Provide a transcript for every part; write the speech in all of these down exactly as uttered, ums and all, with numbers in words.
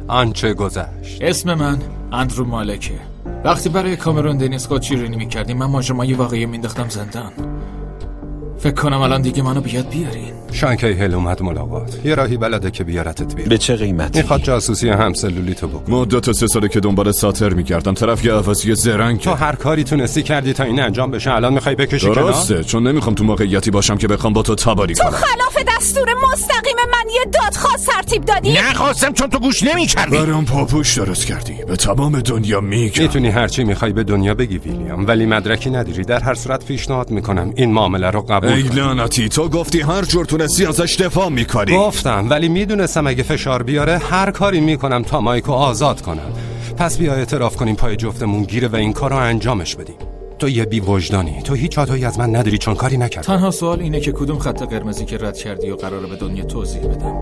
آنچه گذشت. اسم من اندرو مالکه. وقتی برای کامرون دنیس قاچیرینی میکردیم من ماجرای واقعی مینداختم زندان. فکر کنم الان دیگه منو بیاد بیارین. شانکی هل اومد ملاقات. یه راهی بلده که بیارتت بیرون. به چه قیمتی؟ میخواد جاسوسی همسلولی تو بکن. مدت سه ساله که دنبال ساتر میگردم، طرف یه عوضی زرنگ. تو هر کاری تونستی کردی تا این انجام بشه، الان میخوای بکشی کنار؟ درسته، چون نمیخوام تو موقعیتی باشم که بخوام با تو تباری کنم. تو خلاف دستور مستقیم من یه دادخواست ترتیب دادی؟ نخواستم چون تو گوش نمی‌کردی. برام پاپوش درست کردی. به تمام دنیا میگم. میتونی هر چی میخوای به دنیا بگی ویلیام، ولی مدرکی نداری. در هر صورت پیشنهاد میکنم این معامله رو قبول ای کنی. لعنتی، تو گفتی هر جور تونستی ازش دفاع میکنی. گفتم، ولی میدونستم اگه فشار بیاره هر کاری میکنم تا مایکو آزاد کنم. پس بیا اعتراف کنیم پای جفتمون گیره و این کارو انجامش بدیم. تو یه بی وجدانی، تو هیچ عادایی از من نداری چون کاری نکردی. تنها سوال اینه که کدوم خط قرمزی که رد کردی و قراره به دنیا توضیح بدم.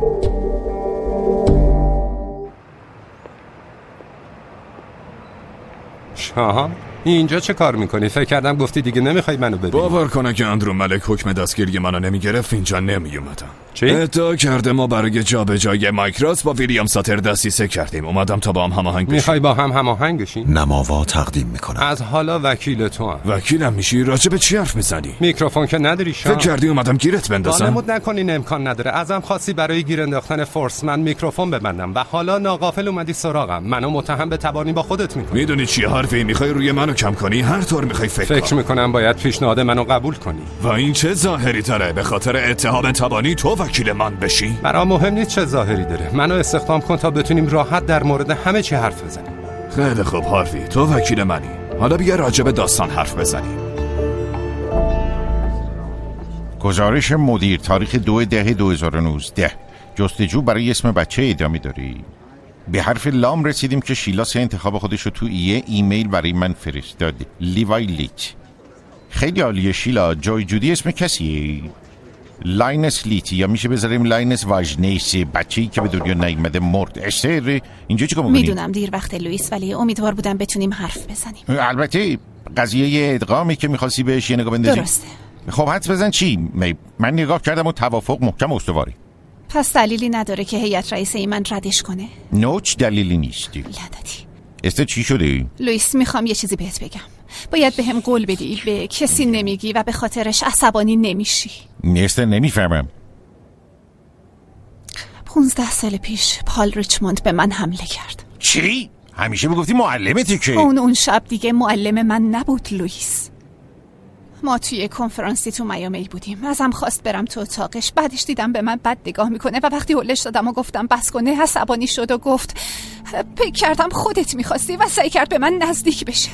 شاها اینجا چه کار میکنی؟ فکر کردم گفتی دیگه نمیخوای منو ببینی. باور کنه که اندرو ملک حکم دستگیری منو نمیگرفت اینجا نمیومدم. چی؟ ادعا کرده ما برای جابجایی مایکروس با ویلیام ساتر دستیسه کردیم. اومدم تا با هم هماهنگ بشیم. میخوای با هم هماهنگ بشین؟ نماوا تقدیم میکنم. از حالا وکیل تو هم. وکیلم میشی؟ راجع به چی حرف میزنی؟ میکروفون که نداری شاه. فکر کردی اومدم گیرت بندازم؟ وانمود نکنین امکان نداره. ازم خواستی برای گیر انداختن فورس من میکروفون ببندم و حالا ناغافل اومدی سراغم. منو متهم به تبانی با خودت میکنی. میدونی چی حرفی؟ میخوای روی منو کم کنی؟ هر طور میخوای فکر, فکر میکنم باید پیشنهاد منو قبول کنی. و این چه ظاهری تره؟ به خاطر اتهام تبانی تو وکیل من بشی؟ برام مهم نیست چه ظاهری داره. منو استخدام کن تا بتونیم راحت در مورد همه چی حرف بزنیم. خیلی خوب حرفی، تو وکیل منی. حالا بیا راجع به داستان حرف بزنیم. گزارش مدیر تاریخ دو ده دو هزار و نوزده. جستجو برای اسم بچه ادامه داری؟ به حرف لام رسیدیم که شیلا سه انتخاب خودش رو تو یه ایمیل برای من فرستاد. لیوای لیچ. خیلی عالیه شیلا. جای جودی اسم کسیه؟ لاینس لیتی، یا میشه بذاریم لاینس واژنیس، بچه‌ای که به دنیا نیامده مرد. استر اینجا چیکار می‌کنی؟ میدونم دیر وقت لوئیس، ولی امیدوار بودم بتونیم حرف بزنیم. البته قضیه ادغامی که می‌خواستی بهش یه نگاه بندازی. درسته. خب حدس بزن چی؟ من نگاه کردم و توافق محکم استواری. پس دلیلی نداره که هیئت رئیسه من ردش کنه؟ نوچ دلیلی نیست. لعنتی. است چی شده؟ لوئیس میخوام یه چیزی بهت بگم. باید به هم قول بدی به کسی نمیگی و به خاطرش عصبانی نمیشی. نیست نمیفهمم. پونزده سال پیش پال ریچموند به من حمله کرد. چی؟ همیشه میگفتی معلمتی که؟ اون اون شب دیگه معلم من نبود لوئیس. ما توی کنفرانسی تو میامی بودیم. ازم خواست برم تو اتاقش. بعدش دیدم به من بد نگاه میکنه و وقتی هلش دادم و گفتم بس کنه عصبانی شد و گفت فکر کردم خودت میخواستی و سعی کرد به من نزدیک بشه.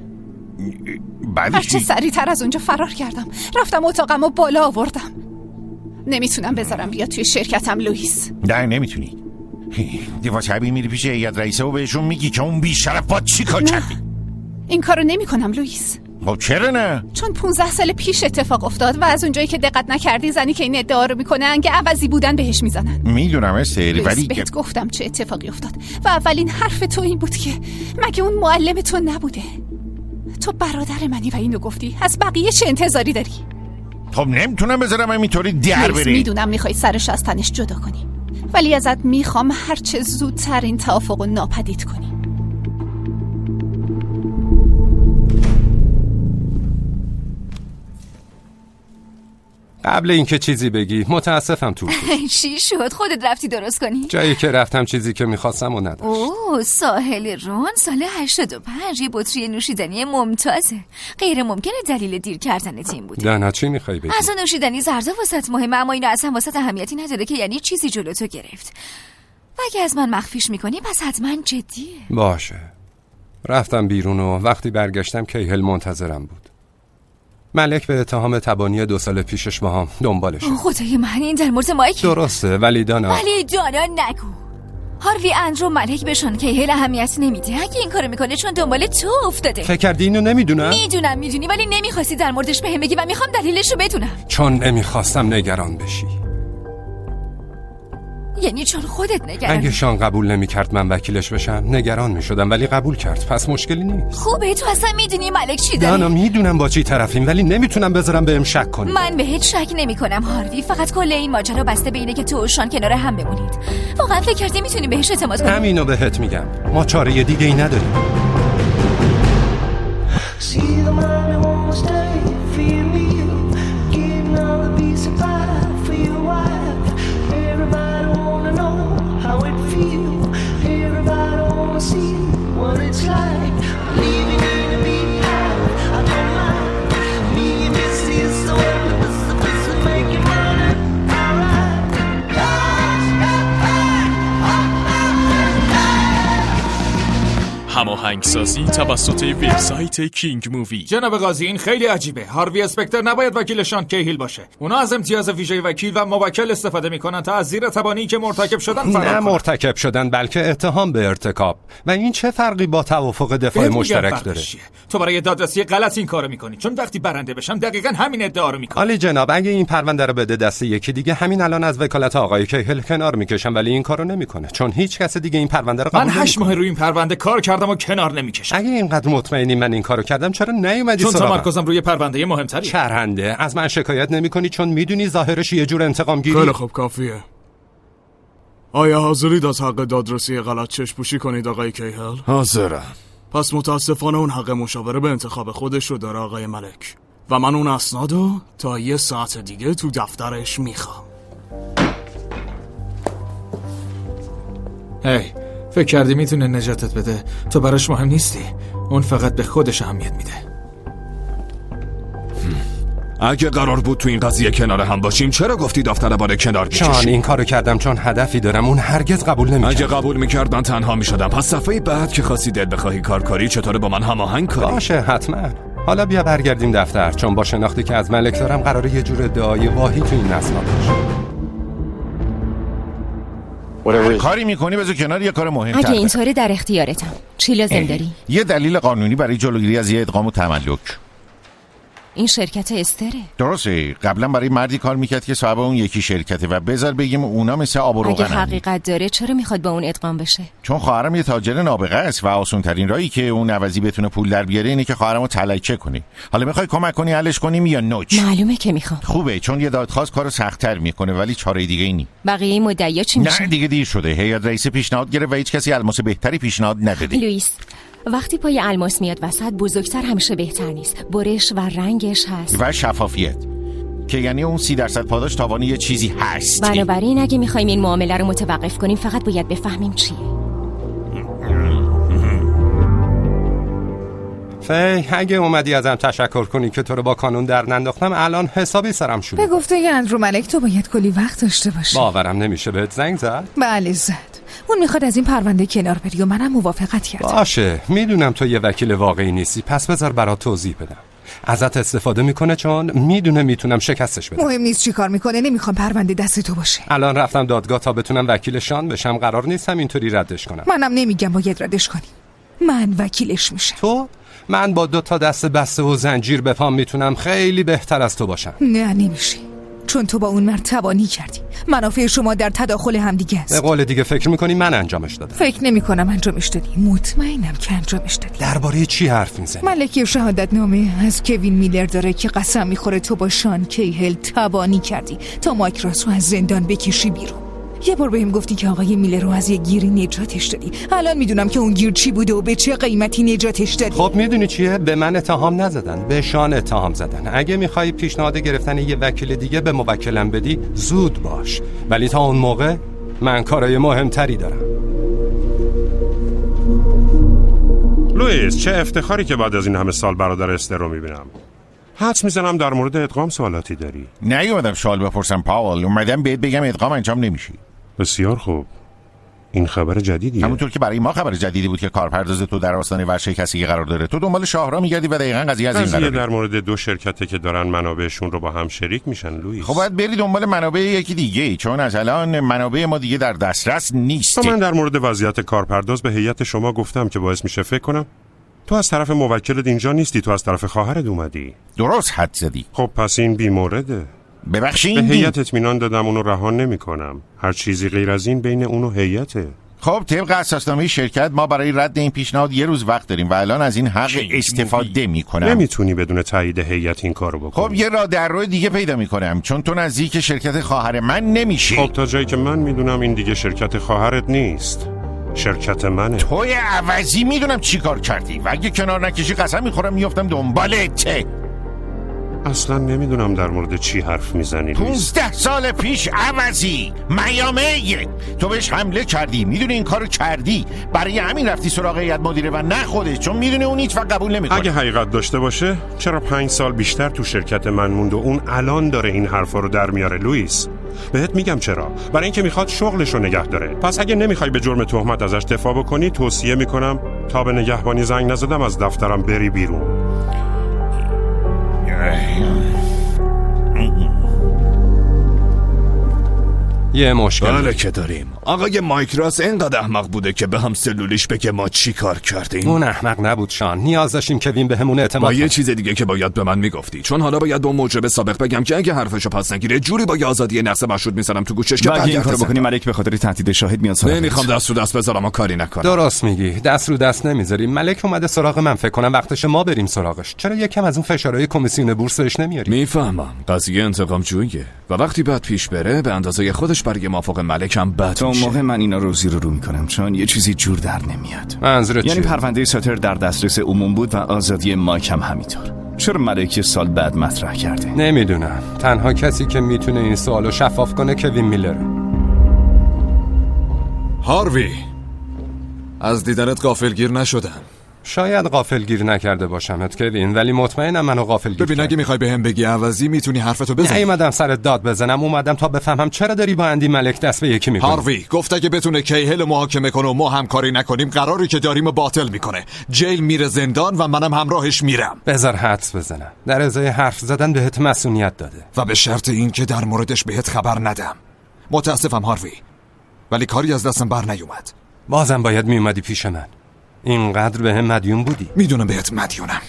بعدش چه سریعتر از اونجا فرار کردم. رفتم اتاقم و بالا آوردم. نمیتونم بذارم بیا توی شرکتم لوئیس. نه نمیتونی. دیوا شبیه میری پیش هیئت رئیسه و بهشون میگی که اون بیشرف با چی کار کردی؟ این کارو نمیکنم لوئیس. خب چرا نه؟ چون پونزده سال پیش اتفاق افتاد و از اونجایی که دقت نکردی زنی که این ادعا رو میکنن که عوضی بودن بهش میزنن. میدونم استر، ولی بهت گفتم چه اتفاقی افتاد و اولین حرف تو این بود که مگه اون معلم تو نبوده؟ تو برادر منی و اینو گفتی. از بقیه چه انتظاری داری؟ خب نمیتونم بذارم همینطوری در بری. میدونم میخوای سرش از تنش جدا کنی، ولی ازت میخوام هر چه زودتر این توافقو ناپدید کنی. قبل اینکه چیزی بگی متاسفم تو چی شد؟ خودت رفتی درست کنی؟ جایی که رفتم چیزی که میخواستم و نداشت. اوه ساحل رون سال هشتاد و پنج یه بطری نوشیدنی ممتازه. غیر ممکنه دلیل دیر کردن تیم بوده. دانا چی میخوای بگی؟ از اون نوشیدنی زردا واسط مهمه، اما اینو اصلا واسط اهمیتی نداره که یعنی چیزی جلو تو گرفت. و اگه از من مخفیش میکنی پس حتما جدیه. باشه. رفتم بیرون و وقتی برگشتم کیهل منتظرم بود. ملک به اتهام تبانی دو سال پیشش با هم دنبالش. خدای من این در مورد مایک درسته، ولی دانا ولی دانا نگو. هاروی اندرو ملک به شان کیهل اهمیت نمیده. اگه این کارو میکنه چون دنبال تو افتاده. فکر کردی اینو نمیدونم؟ میدونم میدونی، ولی نمیخواستی در موردش بهم بگی و میخوام دلیلش رو بدونم. چون نمیخواستم نگران بشی. یعنی چون خودت نگران؟ اگه شان قبول نمی‌کرد من وکیلش بشم نگران می‌شدم، ولی قبول کرد، پس مشکلی نیست. خوبه تو اصلا میدونی ملک چی داره؟ نه نه میدونم با چی طرفیم، ولی نمیتونم بذارم بهم شک کنی. من بهت شک نمی‌کنم هاروی، فقط کل این ماجرا بسته به اینه که تو و شان کنار هم بمونید. واقعا فکر کردی میتونی بهش اعتماد کنی؟ همینو بهت میگم، ما چاره دیگه ای نداریم. هماهنگسازی توسط وبسایت کینگ مووی. جناب قاضی این خیلی عجیبه. هاروی اسپکتر نباید وکیل شان کیهیل باشه. اونا از امتیاز ویژه وکیل و موکل استفاده میکنن تا از زیر تبانی که مرتکب شدن فرار نه مرتکب شدن بلکه اتهام به ارتکاب. و این چه فرقی با توافق دفاع مشترک داره؟ تو برای دادرسی غلط این کارو میکنی، چون وقتی برنده بشم دقیقاً همین ادعا رو میکنم. عالی جناب، اگه این پرونده رو بده دست یکی دیگه همین الان از وکالت آقای کیهیل کنار میکشم، ولی این کارو نمیکنه چون هیچ کس دیگه این پرونده رو قبول نمیکنه. من هشت ماه روی این پرونده کار کردم و کنار نمیکشم. اگه اینقدر مطمئنی من این کارو کردم چرا نیومدی چون سراغم؟ تمرکزم روی پرونده مهمتری. چرنده، از من شکایت نمیکنی چون میدونی ظاهرش یه جور انتقام گیری. خیلی خوب کافیه. آیا حاضرید از حق دادرسی غلط چشم پوشی کنید آقای کیهیل؟ حاضرم. پس متاسفانه اون حق مشاوره به انتخاب خودش رو داره آقای ملک و من اون اسنادو تا یه ساعت دیگه تو دفترش میخوام. هی فکر کردی میتونه نجاتت بده؟ تو براش مهم نیستی، اون فقط به خودش اهمیت میده. اگه قرار بود تو این قضیه کنار هم باشیم چرا گفتی دفتر باره کنار میکشیم؟ شان این کارو کردم چون هدفی دارم، اون هرگز قبول نمیکرد. اگه قبول میکرد من تنها میشدم، پس دفعه بعد که خواستی دل بخواهی کار کاری چطوره با من هماهنگ کنی؟ باشه حتما. حالا بیا برگردیم دفتر، چون با شناختی که از ملک دارم قراره یه جور ادعای واهی تو این اسناد باشه. کاری میکنی بذار کنار، یه کار مهم. اگه اینطوری در اختیارتم. چی لازم داری؟ یه دلیل قانونی برای جلوگیری از یه ادغام و تملک. این شرکت استره. درسته، قبلا برای مردی کار میکرد که صاحب اون یکی شرکته و بذار بگیم اونا مثل آب و روغنن. اگه حقیقت داره چرا میخواد با اون ادغام بشه؟ چون خواهرم یه تاجر نابغه است و آسون ترین راهی که اون عوضی بتونه پول در بیاره اینه که خواهرمو تلکه کنی. حالا میخوای کمک کنی حلش کنیم یا نوچ؟ معلومه که میخوام. خوبه، چون یه دادخواست کارو سخت‌تر میکنه، ولی چاره دیگه ای نی. بقیه مدعیا چی میشه؟ نه دیگه دیر شده. هیئت رئیس پیشنهاد گرفت و هیچ کسی الماس بهتری پیشنهاد نداده. لوئیس، وقتی پای الماس میاد وسط بزرگتر همیشه بهتر نیست. برش و رنگش هست و شفافیت، که یعنی اون سی درصد پاداش تاوانی یه چیزی هست. بنابراین اگه میخوایم این معامله رو متوقف کنیم فقط باید بفهمیم چیه. فی اگه اومدی ازم تشکر کنی که تو رو با قانون در ننداختم الان حسابی سرم شد. به گفته اندرو ملک تو باید کلی وقت داشته باشی. باورم نمیشه بهت زنگ زد؟ بله زد. اون میخواد از این پرونده کنار بری و منم موافقت کردم. باشه، میدونم تو یه وکیل واقعی نیستی، پس بذار برات توضیح بدم. ازت استفاده میکنه چون میدونه میتونم شکستش بدم. مهم نیست چی کار میکنه، نمیخوام پرونده دست تو باشه. الان رفتم دادگاه تا بتونم وکیل شان بشم، قرار نیستم اینطوری ردش کنم. منم نمیگم باید ردش کنی، من وکیلش میشم. تو؟ من با دو تا دست بسته و زنجیر به پام میتونم خیلی بهتر از تو باشم. نه نمیشه، چون تو با اون مرد تبانی کردی. منافع شما در تداخل همدیگه است. به قول دیگه فکر میکنی من انجامش دادم؟ فکر نمیکنم انجامش دادی، مطمئنم که انجامش دادی. درباره چی حرف میزنی؟ ملک شهادت نامه از کوین میلر داره که قسم میخوره تو با شان کیهیل تبانی کردی تا مایکراس رو از زندان بکشی بیرون. یه بار بهم گفتی که آقای میلر رو از یه گیری نجاتش دادی. الان میدونم که اون گیر چی بوده و به چه قیمتی نجاتش دادی. خب میدونی چیه؟ به من اتهام نزدن، به شان اتهام زدن. اگه میخوای پیشنهاد گرفتن یه وکیل دیگه به موکلم بدی زود باش، ولی تا اون موقع من کارای مهمتری دارم. لوئیس، چه افتخاری که بعد از این همه سال برادر استر رو میبینم. حدس میزنم در مورد ادغام سوالاتی داری. نیومدم سوال بپرسم پاول، اومدم بهت بگم ادغام انجام نمیشه. بسیار خوب، این خبر جدیدیه. همونطور که برای ما خبر جدیدی بود که کارپرداز تو در آستانه ورشکستگی قرار داره. تو دنبال شاهراه میگردی و دقیقاً قضیه از این قراره. در مورد دو شرکته که دارن منابعشون رو با هم شریک میشن لوئیس. خب باید بری دنبال منابع یکی دیگه، چون از الان منابع ما دیگه در دسترس نیست. من در مورد وضعیت کارپرداز به هیئت شما گفتم که باعث میشه فکر کنم تو از طرف موکلت اینجا نیستی، تو از طرف خواهرت اومدی. درست حد زدی. خب پس این بی‌مورده. ببخشید به هیئت اطمینان دادم، اونو رها نمی‌کنم. هر چیزی غیر از این بین اونو هیئته. خب طبق اساسنامه شرکت ما برای رد این پیشنهاد یه روز وقت داریم و الان از این حق استفاده میکنم. نمیتونی بدون تایید هیئت این کارو بکنی. خب یه راه در راه دیگه پیدا میکنم، چون تو نزدیک شرکت خواهر من نمیشی. خب تا جایی که من میدونم این دیگه شرکت خواهرت نیست، شرکت منه. توی عوضی میدونم چی کار کردی و اگه کنار نکشی قسم میخورم میافتم دنبالت. اصلا نمیدونم در مورد چی حرف میزنی. پونزده سال پیش عوضی میامه تو بهش حمله کردی، میدونی این کارو کردی، برای همین رفتی سراغ هیئت مدیره و نه خودش، چون میدونی اون هیچ وقت قبول نمیکنه. اگه حقیقت داشته باشه چرا پنج سال بیشتر تو شرکت من موند و اون الان داره این حرفا رو در میاره؟ لوئیس بهت میگم چرا، برای اینکه میخواد شغلش رو نگه داره. پس اگه نمیخوای به جرم تهمت ازش دفاع بکنی، توصیه میکنم تا به نگهبانی زنگ نزدم از دفترم بری بیرون. یه مشکل بله که داریم. آقای مایکراس اینقدر احمق بوده که به هم سلولیش بگه ما چی کار کردیم. اون احمق نبود شان، نیاز داشتیم کوین بهمون اعتماد با کنه. یه چیز دیگه که باید به من میگفتی، چون حالا باید با مجرم سابق بگم که اگه حرفشو پس نگیره جوری با آزادی نقص مشروط میسرم تو گوشش که اگه این کارو بکنی ملک به خاطر تهدید شاهد میاد سراغت. نمیخوام دست رو دست بذارم و کاری نکنم. درست میگی، دست رو دست نمیذاری. ملک اومده سراغ من، فکر کنم وقتشه ما بریم سراغش. چرا یکم از اون فشارهای کمیسیون بورس بهش نمیاری؟ میفهمم قضیه انتقام جوییه و وقتی بعد پیش بره به اندازه خودش برای موافق ملکم بد تو میشه. موقع من اینا رو زیر رو میکنم چون یه چیزی جور در نمیاد. منظورت یعنی چیه؟ پرونده ساتر در دسترس عموم بود و آزادی مایک هم همینطور. چرا ملک سال بعد مطرح کرده؟ نمیدونم. تنها کسی که میتونه این سوالو شفاف کنه کوین میلر. هاروی، از دیدنت غافلگیر نشدم. شاید غافلگیر نکرده باشمت کوین، ولی مطمئنم منو غافلگیر. ببین اگه میخوای بهم بگی عوضی میتونی حرفتو بزنی. نیومدم سرت داد بزنم، اومدم تا بفهمم چرا داری با اندی ملک دست به یکی میکنی. هاروی گفت اگه بتونه کیهل محاکمه کنه و ما همکاری نکنیم قراری که داریم و باطل میکنه. جیل میره زندان و منم همراهش میرم. بذار حدس بزنم. در ازای حرف زدن بهت مسئولیت داده و به شرط این که در موردش بهت خبر ندم. متاسفم هاروی، ولی کاری از دستم بر نیومد. بازم باید میومدی پیش من. اینقدر به هم مدیون بودی. میدونم بهت مدیونم،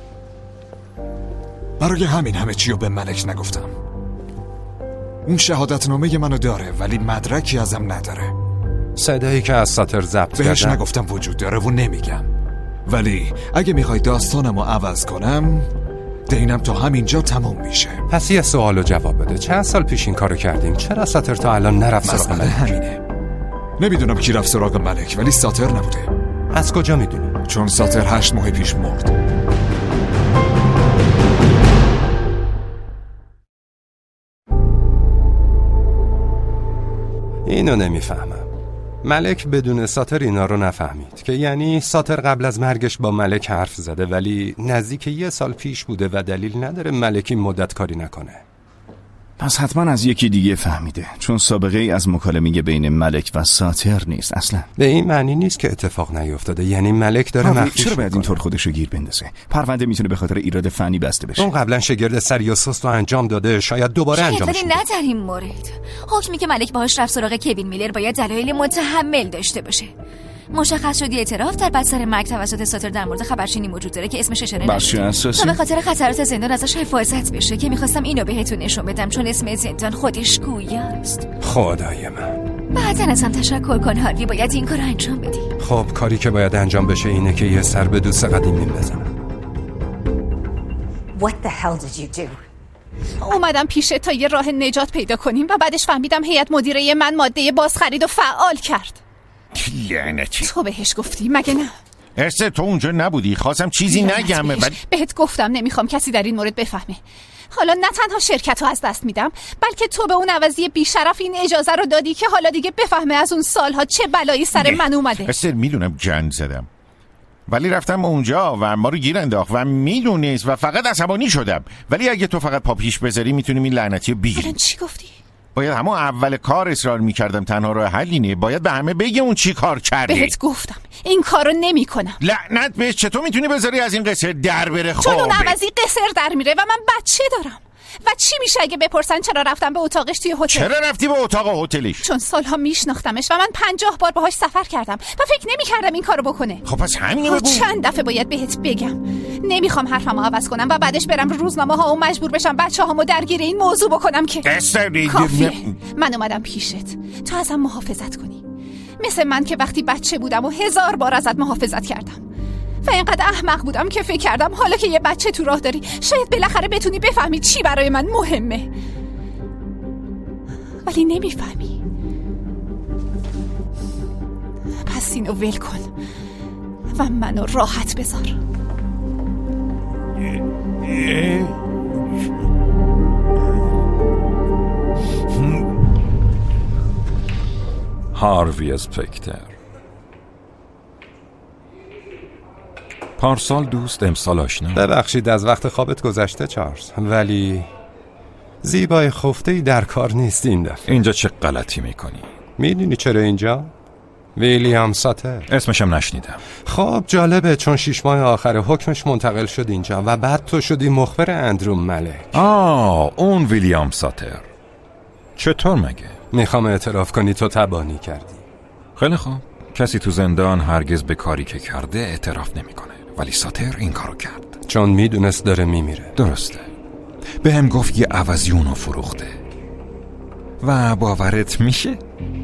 برای همین همه چی رو به ملک نگفتم. اون شهادتنامه منو داره ولی مدرکی ازم نداره. صدایی که از ساتر ضبط بهش کردم نگفتم وجود داره و نمیگم، ولی اگه میخوای داستانمو عوض کنم دینم تا همینجا تموم میشه. پس یه سوالو جواب بده. چند سال پیش این کارو کردیم؟ چرا ساتر تا الان نرفت سراغ مسئله ملک؟ همینه. نمیدونم کی رفت سراغ ملک ولی ساتر نبوده. از کجا میدونی؟ چون ساتر هشت ماه پیش مرد. اینو نمیفهمم. ملک بدون ساتر اینا رو نفهمید که یعنی ساتر قبل از مرگش با ملک حرف زده ولی نزدیک یه سال پیش بوده و دلیل نداره ملک این مدت کاری نکنه. پس حتما از یکی دیگه فهمیده، چون سابقه ای از مکالمه بین ملک و ساتر نیست اصلا. به این معنی نیست که اتفاق نیفتاده، یعنی ملک داره مخفیش. چرا باید اینطور خودشو گیر بندازه؟ پرونده میتونه به خاطر ایراد فنی بسته بشه. اون قبلا شگرد سری و سست رو انجام داده، شاید دوباره انجامش بده. نه در این مورد حکمی که ملک باهاش رفت سراغ کوین میلر باید دلایل متحمل داشته باشه. مشخص شد اعتراف در بستر مرگ توسط ساتر در مورد خبرچینی وجود داره که اسمش اشاره نشده تا به خاطر خطرات زندان ازش حفاظت بشه که میخواستم اینو بهتون نشون بدم چون اسم زندان خودش گویاست. خدای من، بعدن ازم تشکر کن هاروی، باید این کار انجام بدی. خب کاری که باید انجام بشه اینه که یه سر به دوست قدیمیم بزنم. What the hell did you do? اومدم پیشه تا یه راه نجات پیدا کنیم و بعدش فهمیدم هیئت مدیره من ماده بازخرید و فعال کرد. لعنتی. تو بهش گفتی مگه نه؟ ارسه تو اونجا نبودی، خواستم چیزی نگم ولی بهت گفتم نمیخوام کسی در این مورد بفهمه. حالا نه تنها شرکت رو از دست میدم بلکه تو به اون عوضی بیشرف این اجازه رو دادی که حالا دیگه بفهمه از اون سالها چه بلایی سر من اومده. ارسه میدونم جن زدم ولی رفتم اونجا و ما رو گیر انداخت و میدونست و فقط عصبانی شدم. ولی اگه تو فقط پا پیش بذاری میتونیم این لعنتی رو بگیریم. الان چی گفتی؟ باید همون اول کار اصرار میکردم، تنها راه حل اینه. باید به همه بگه اون چی کار کرده. بهت گفتم این کارو نمیکنم. لعنت بهش، چطور میتونی بذاری از این قصر در بره؟ چون اون خوابه عوضی قصر در میره و من بچه دارم. و چی میشه اگه بپرسن چرا رفتم به اتاقش توی هتل؟ چرا رفتی به اتاق هتلش؟ چون سالها میشناختمش و من پنجاه بار باهاش سفر کردم و فکر نمیکردم این کارو بکنه. خب پس همینو بگو. چند دفعه باید بهت بگم؟ نمیخوام حرفمو عوض کنم و بعدش برم روزنامه ها و مجبور بشم بچه‌هامو درگیر این موضوع بکنم که کافیه. من اومدم پیشت تا ازم محافظت کنی، مثل من که وقتی بچه بودم و هزار بار ازت محافظت کردم و اینقدر احمق بودم که فکر کردم حالا که یه بچه تو راه داری شاید بالاخره بتونی بفهمی چی برای من مهمه، ولی نمیفهمی. پس اینو ول کن و منو راحت بذار. هاروی اسپکتر. پارسال دوست، امسال آشنا. ببخشید از وقت خوابت گذشته چارلز، ولی زیبای خفته‌ای در کار نیست این دفعه. اینجا چه غلطی میکنی؟ میدونی چرا اینجا؟ ویلیام ساتر. اسمشم نشنیدم. خب جالبه، چون شیش ماه آخر حکمش منتقل شد اینجا و بعد تو شدی مخبر اندرو ملک. آه اون ویلیام ساتر. چطور مگه؟ میخوام اعتراف کنی تو تبانی کردی. خیلی خوب، کسی تو زندان هرگز به کاری که کرده اعتراف نمیکنه، ولی ساتر این کارو کرد چون میدونست داره میمیره. درسته، به هم گفت یه عوضیونو فروخته و باورت میشه؟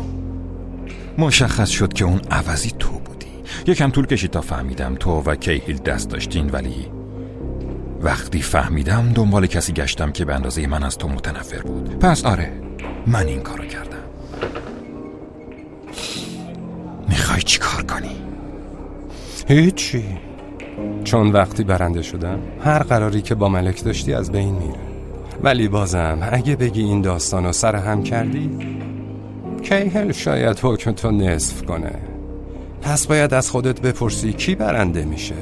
مشخص شد که اون عوضی تو بودی. یکم طول کشید تا فهمیدم تو و کیهیل دست داشتین، ولی وقتی فهمیدم دنبال کسی گشتم که به اندازه من از تو متنفر بود. پس آره، من این کارو کردم. میخوای چی کار کنی؟ هیچی، چون وقتی برنده شدم هر قراری که با ملک داشتی از بین میره. ولی بازم اگه بگی این داستانو سر هم کردی، کیهل شاید حکم تو نصف کنه. پس باید از خودت بپرسی کی برنده میشه،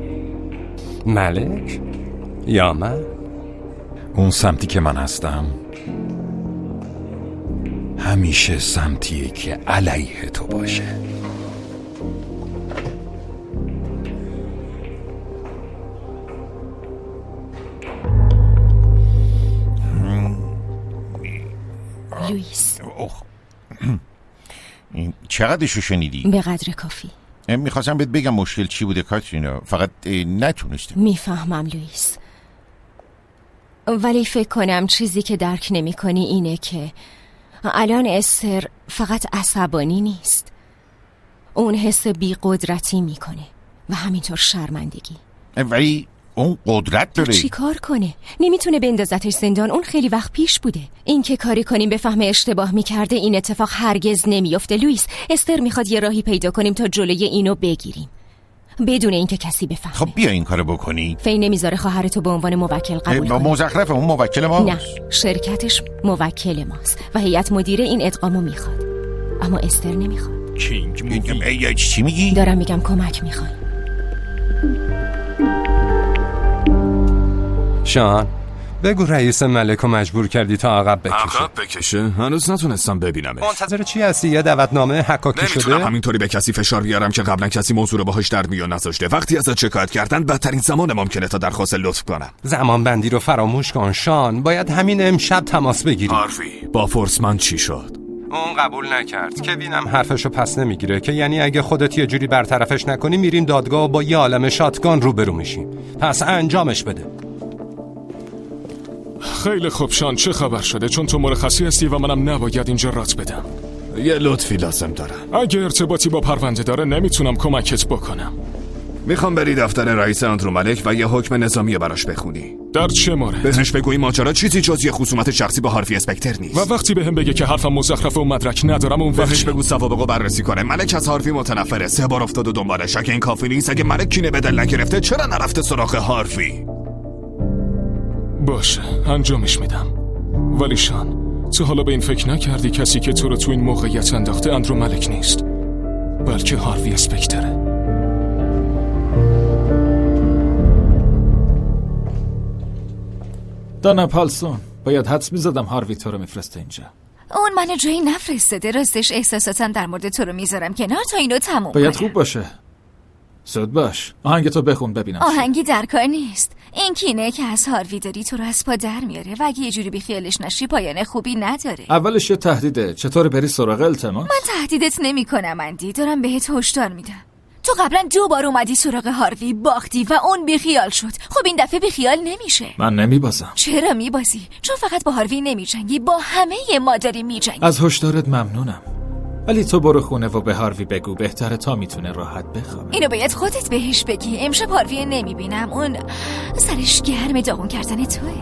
ملک یا من؟ اون سمتی که من هستم همیشه سمتیه که علیه تو باشه. لوئیس، چقدرشو شنیدی؟ به قدر کافی. میخواستم بهت بگم مشکل چی بوده کاترینا، فقط نتونستم. میفهمم لوئیس، ولی فکر کنم چیزی که درک نمی کنی اینه که الان استر فقط عصبانی نیست، اون حس بی قدرتی میکنه و همینطور شرمندگی. ولی اون قدرت داره. چی کار کنه؟ نمیتونه بندازتش زندان، اون خیلی وقت پیش بوده. این که کاری کنیم بفهمه اشتباه میکرده این اتفاق هرگز نمیفته. لوئیس، استر میخواد یه راهی پیدا کنیم تا جلوی اینو بگیریم بدون اینکه کسی بفهمه. خب بیا این کارو بکنی. فی نمیذاره خواهرتو به عنوان موکل قبول کنه. مزخرف، اون موکل ماست. نه، شرکتش موکل ماست و هیئت مدیره این ادغامو میخواد، اما استر نمیخواد. کینگ مووی. چی میگی؟ دارم میگم کمک میخواد. شان، بگو رئیس ملکو مجبور کردی تا عقب بکشه. عقب بکشه؟ هنوز نتونستم ببینمش. منتظر چی هستی؟ یه دعوتنامه حکاکی شده؟ نمیتونم همینطوری به کسی فشار بیارم که قبلا کسی موضوع رو باهاش در میون نذاشته. وقتی ازت شکایت کردن بدترین زمان ممکنه تا درخواست لطف کنم. زمان بندی رو فراموش کن شان، باید همین امشب تماس بگیری. حرفی با فورسمن چی شد؟ اون قبول نکرد. کوینم حرفشو پس نمیگیره که یعنی اگه خودت یه جوری برطرفش نکنی میریم دادگاه و با یه عالمه شاتگان روبرو میشیم. پس انجامش بده. خیلی خوب شان، چه خبر شده؟ چون تو مرخصی هستی و منم نباید اینجا رات بدم. یه لطفی لازم دارم. اگه ارتباطی با پرونده داره نمیتونم کمکت بکنم. میخوام بری دفتر رئیس اندرو ملک و یه حکم نظامی براش بخونی. در چه مورد؟ بهش بگوی ماجرا چیزی جز یه خصومت شخصی با هاروی اسپکتر نیست. و وقتی بهم بگه که حرفم مزخرفه و مدرک ندارم اون وقت بهش بگو سوابقو بررسی کنه. ملک از هاروی متنفره، سه بار افتاد و دنبالش. اگه این کافی نیست، اگه ملک کینه به دل نگرفته، چرا نرفته سراغ هاروی؟ باشه، انجامش میدم. ولی شان، تو حالا به این فکر نکردی کسی که تو رو تو این موقعیت انداخته اندرو ملک نیست، بلکه هاروی اسپکتره؟ دانا پالسون، باید حدس میزدم هاروی تو رو میفرسته اینجا. اون منو جایی نفرستاده. راستش احساساتم در مورد تو رو میذارم کنار تا اینو تموم باید کنم. خوب باشه. زود باش، آهنگ تو بخون ببینم. آهنگی در کار نیست. این کینه که از هاروی داری تو رو از پا در میاره و اگه یه جوری بیخیالش نشی پایان خوبی نداره. اولش یه تهدیده، چطور بری سراغ التماس؟ من تهدیدت نمی کنم اندی، دارم بهت هشدار میدم. تو قبلا دو بار اومدی سراغ هاروی، باختی و اون بیخیال شد. خب این دفعه بیخیال نمیشه. من نمیبازم. چرا میبازی؟ چون فقط با هاروی نمیجنگی، با همه ما داری میجنگی. از هشدارت ممنونم، ولی تو برو خونه و به هاروی بگو بهتره تا میتونه راحت بخوابه. اینو باید خودت بهش بگی. امشب هاروی نمیبینم، اون سرش گرم داغون کردن توه.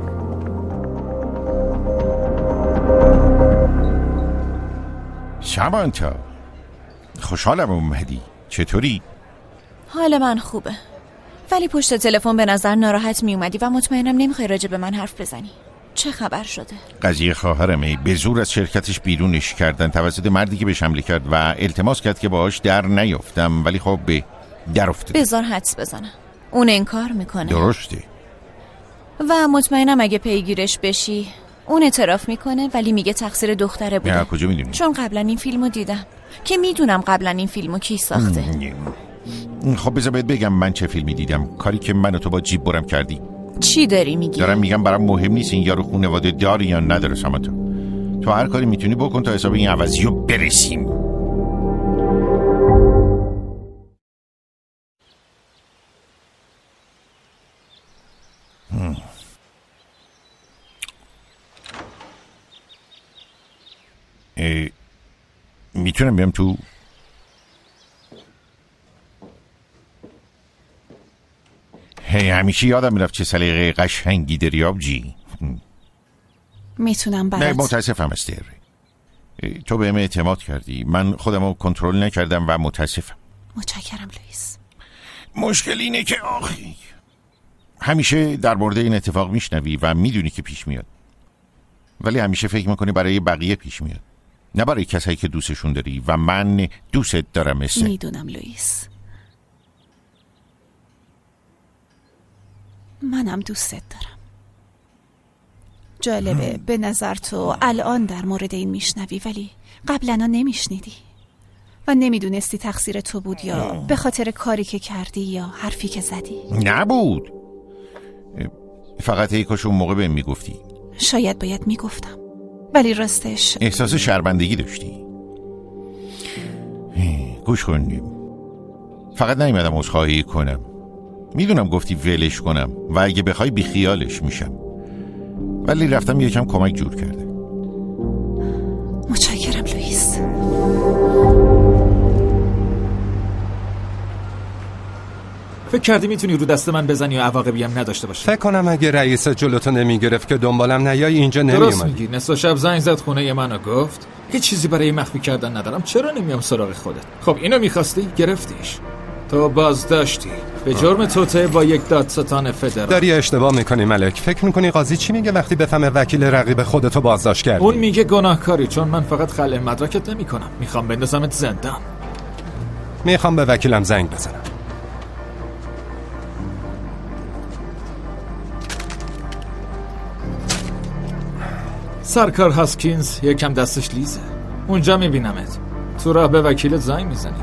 سامانتا، خوشحالم اومدی. چطوری؟ حال من خوبه، ولی پشت تلفن به نظر ناراحت می اومدی و مطمئنم نمیخوای راجع به من حرف بزنی. چه خبر شده؟ قضیه خواهرمه. به زور از شرکتش بیرونش کردن توسط مردی که بهش حمله کرد و التماس کرد که باهاش در نیافتم، ولی خب به در افتاد. بذار حدس بزنم اون انکار میکنه. درسته. و مطمئنم اگه پیگیرش بشی اون اعتراف میکنه، ولی میگه تقصیر دختره بوده. نه، کجا میدونی؟ چون قبلا این فیلمو دیدم که میدونم قبلا این فیلمو کی ساخته. خب بذار بهت بگم من چه فیلمی دیدم. کاری که من و تو با جیب برم کردی. چی داری میگی؟ دارم میگم برام مهم نیست این یارو خانواده داری یا نداره. سامانتا، تو هر کاری میتونی بکن تا حساب این عوضیو برسیم. هم. میتونم بیام تو؟ هی همیشه یادم میرفت چه سلیقه قشنگی داری آبجی. میتونم برات؟ نه متاسفم استر، تو بهم اعتماد کردی، من خودمو کنترل نکردم و متاسفم. متشکرم لوئیس. مشکل اینه که آخی همیشه در مورد این اتفاق میشنوی و میدونی که پیش میاد، ولی همیشه فکر میکنی برای بقیه پیش میاد، نه برای کسایی که دوستشون داری و من دوست دارم. استر میدونم لوئیس، منم دوستت دارم. جالبه به نظر تو الان در مورد این میشنوی ولی قبلا نمیشنیدی و نمیدونستی تقصیر تو بود یا به خاطر کاری که کردی یا حرفی که زدی. نبود، فقط یکاش اون موقع بهم میگفتی. شاید باید میگفتم، ولی راستش احساس شرمندگی داشتی. گوش کن، فقط نیومدم عذرخواهی کنم. میدونم گفتی ولش کنم و اگه بخوای بیخیالش میشم، ولی رفتم یکم کمک جور کرده. متشکرم لوئیس. فکر کردی میتونی رو دست من بزنی و عواقبی هم نداشته باشه؟ فکر کنم اگه رئیس جلوتو نمیگرفت که دنبالم نیای اینجا نمیومد. درست میگی. نصف شب زنگ زد خونه من و گفت هیچ چیزی برای مخفی کردن ندارم، چرا نمیام سراغ خودت؟ خب اینو میخواستی؟ گرفتیش. تو بازداشتی به جرم توطئه با یک دادستان فدرال. داری اشتباه میکنی ملک. فکر میکنی قاضی چی میگه وقتی بفهمه وکیل رقیب خودتو بازداشت کردی؟ اون میگه گناهکاری، چون من فقط خلع مدرکت نمیکنم، میخوام بندازمت زندان. میخوام به وکیلم زنگ بزنم. سرکار هاسکینز یکم دستش لیزه، اونجا میبینمت. تو راه به وکیلت زنگ میزنی.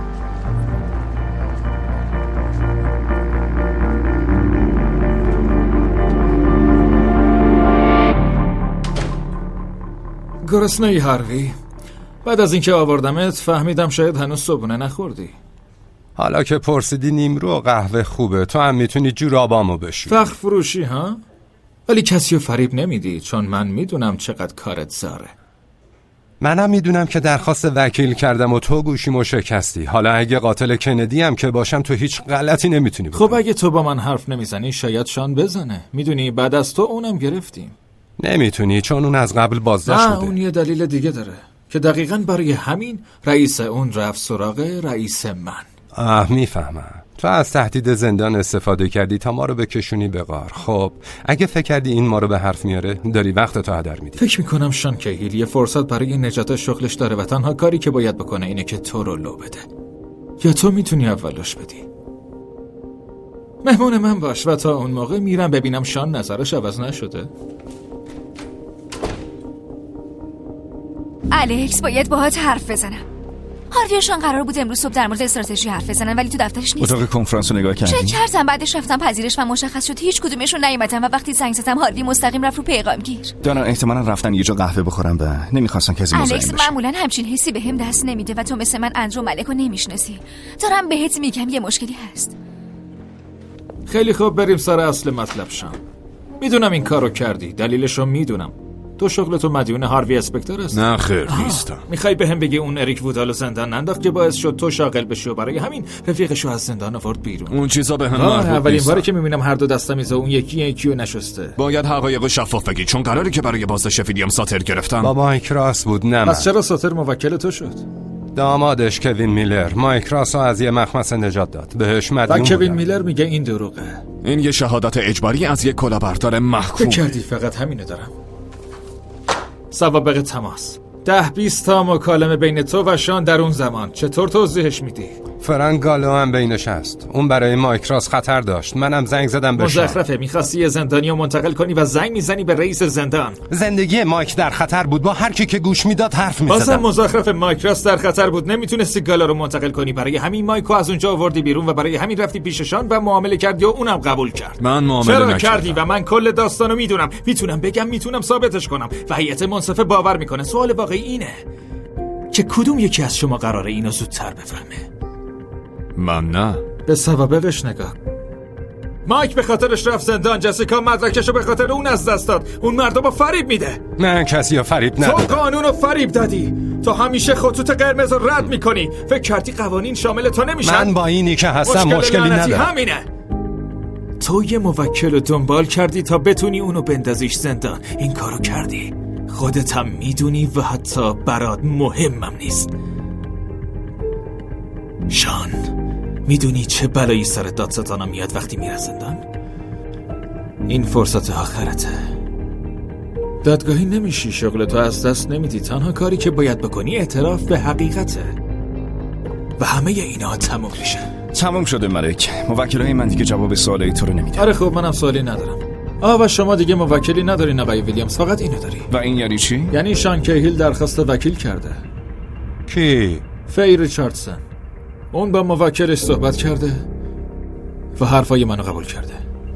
گرسنه ای هاروی؟ بعد از اینکه آوردمت فهمیدم شاید هنوز صبحونه نخوردی. حالا که پرسیدی نیمرو و قهوه خوبه، تو هم میتونی جورابامو بشوری. فخر فروشی ها؟ ولی کسی رو فریب نمیدی، چون من میدونم چقدر کارت زاره. منم میدونم که درخواست وکیل کردم و تو گوشیمو شکستی. حالا اگه قاتل کندی هم که باشم تو هیچ غلطی نمیتونی بکنی. خب اگه تو با من حرف نمیزنی شاید شان بزنه. میدونی بعد از تو اونم گرفتیم. نمیتونی چون اون از قبل بازداشت بوده. نه اون یه دلیل دیگه داره که دقیقاً برای همین رئیس اون رفت سراغ رئیس من. آه میفهمم. تو از تهدید زندان استفاده کردی تا ما رو بکشونی به غار. خب اگه فکر کردی این ما رو به حرف میاره، داری وقت تو هدر میدی. فکر میکنم شان کهیل یه فرصت برای نجات شغلش داره و تنها کاری که باید بکنه اینه که تو رو لو بده. یا تو میتونی اولش بدی. مهمون من باش و تا اون موقع میرم ببینم شان نظرش عوض نشده. الکس باید باهات حرف بزنم. هارویشان قرار بود امروز صبح در مورد استراتژی حرف بزنن ولی تو دفترش نیست. اتاق کنفرانس رو نگاه کردی؟ چک کردم، بعدش رفتم پذیرش و مشخص شد هیچ کدومشون نیومدن و وقتی زنگ زدم هاروی مستقیم رفت رو پیغام گیر. دارن احتمالاً رفتن یه جا قهوه بخورن و نمیخواستن کسی مزاحم بشه. الکس معمولاً همچین حسی بهم دست نمیده و تو مثل من اندرو ملک رو نمیشناسی. دارم بهت میگم یه مشکلی هست. خیلی خوب، بریم سر اصل مطلب شام. میدونم این کارو کردی، دلیلشو میدونم. تو شغلتو مدیون هاروی اسپکتر است؟ نه خیر نیستم. میخوای بهم بگی اون اریک وودالو زندان ننداخت که باعث شد تو شاغل بشی و برای همین رفیقشو از زندان آورد بیرون؟ اون چیزا به هم مربوط نیست. اولین باری که میبینم هر دو دستم میزه اون یکی یکیو نشسته. باید حقایق شفاف بگی، چون قراره که برای بازداشت ویلیام ساتر گرفتم. بابا مایک راس بود، نه من. پس چرا ساتر موکل تو شد؟ دامادش کوین میلر مایک راسو از یه مخمسه نجات داد. بهش مدیون بودم. کوین بودم. میلر میگه این دروغه. این یه شهادت اجباری از یک کلاهبردار محکوم. فکر کردی فقط همینو دارم. سوابق تماس ده بیست تا مکالمه بین تو و شان در اون زمان، چطور توضیحش میدی؟ فرانک گالو هم بینش هست. اون برای مایک راس خطر داشت. منم زنگ زدم به شان. مزخرفه، می‌خواستی یه زندانی رو منتقل کنی و زنگ میزنی به رئیس زندان. زندگی مایک در خطر بود، با هر کی که گوش میداد حرف میزدم. بازم مزخرفه، مایک راس در خطر بود، نمیتونستی گالو رو منتقل کنی، برای همین مایکو از اونجا آوردی بیرون و برای همین رفتی پیششان و معامله کردی و اونم قبول کرد. من معامله چرا نکردم. کردی و من کل داستانو میدونم، میتونم بگم، میتونم ثابتش کنم و هیئت منصفه باور میکنه. سوال واقعی اینه که کدوم یکی از شما قراره اینو زودتر بفهمه؟ من نه. به سوابقش نگاه. مایک به خاطرش رفت زندان، جسیکا مدرکشو به خاطر اون از دست داد. اون مردمو فریب میده. من کسی رو فریب ندادم. تو قانونو فریب دادی. تو همیشه خطوط قرمز رو رد میکنی. فکر کردی قوانین شامل تو نمیشن؟ من با اینی که هستم مشکل مشکلی ندارم. همینه. تو یه موکل رو دنبال کردی تا بتونی اونو بندازیش زندان. این کارو کردی. خودت هم میدونی و حتی برات مهمم نیست. شان، میدونی چه بلایی سر دادستانا میاد وقتی میره زندان؟ این فرصت آخرته. دادگاهی نمیشی، شغلتو از دست نمیدی، تنها کاری که باید بکنی اعتراف به حقیقته و همه اینا تموم میشه. تموم شده ملک. موکلای من دیگه جواب سوالای تو رو نمیدن. آره خب، منم سوالی ندارم. آه و شما دیگه موکلی ندارین آقای ویلیامز، فقط اینو داری. و این یعنی چی؟ یعنی شان کیهیل درخواست وکیل کرده. کی؟ فی ریچاردسن. اون با موکلش صحبت کرده و حرفای منو قبول کرده.